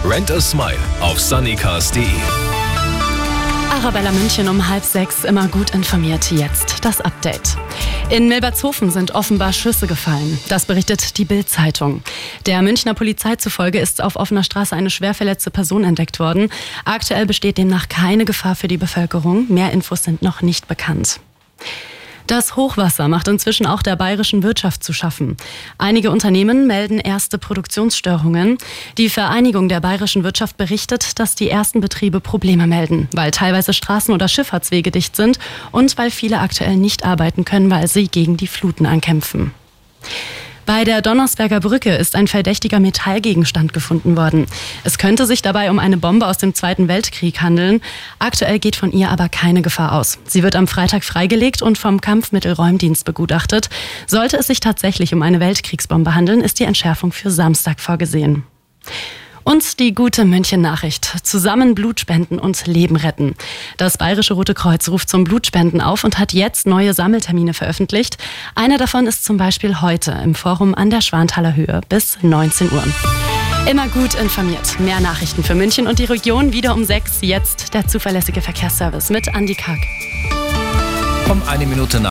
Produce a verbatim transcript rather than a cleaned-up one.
Rent a Smile auf sunnycars punkt de. Arabella München um halb sechs, immer gut informiert. Jetzt das Update. In Milbertshofen sind offenbar Schüsse gefallen. Das berichtet die Bild-Zeitung. Der Münchner Polizei zufolge ist auf offener Straße eine schwer verletzte Person entdeckt worden. Aktuell besteht demnach keine Gefahr für die Bevölkerung. Mehr Infos sind noch nicht bekannt. Das Hochwasser macht inzwischen auch der bayerischen Wirtschaft zu schaffen. Einige Unternehmen melden erste Produktionsstörungen. Die Vereinigung der bayerischen Wirtschaft berichtet, dass die ersten Betriebe Probleme melden, weil teilweise Straßen oder Schifffahrtswege dicht sind und weil viele aktuell nicht arbeiten können, weil sie gegen die Fluten ankämpfen. Bei der Donnersberger Brücke ist ein verdächtiger Metallgegenstand gefunden worden. Es könnte sich dabei um eine Bombe aus dem Zweiten Weltkrieg handeln. Aktuell geht von ihr aber keine Gefahr aus. Sie wird am Freitag freigelegt und vom Kampfmittelräumdienst begutachtet. Sollte es sich tatsächlich um eine Weltkriegsbombe handeln, ist die Entschärfung für Samstag vorgesehen. Und die gute München-Nachricht. Zusammen Blut spenden und Leben retten. Das Bayerische Rote Kreuz ruft zum Blutspenden auf und hat jetzt neue Sammeltermine veröffentlicht. Einer davon ist zum Beispiel heute im Forum an der Schwanthaler Höhe bis neunzehn Uhr. Immer gut informiert. Mehr Nachrichten für München und die Region wieder um sechs. Jetzt der zuverlässige Verkehrsservice mit Andi Karg. Um eine Minute nach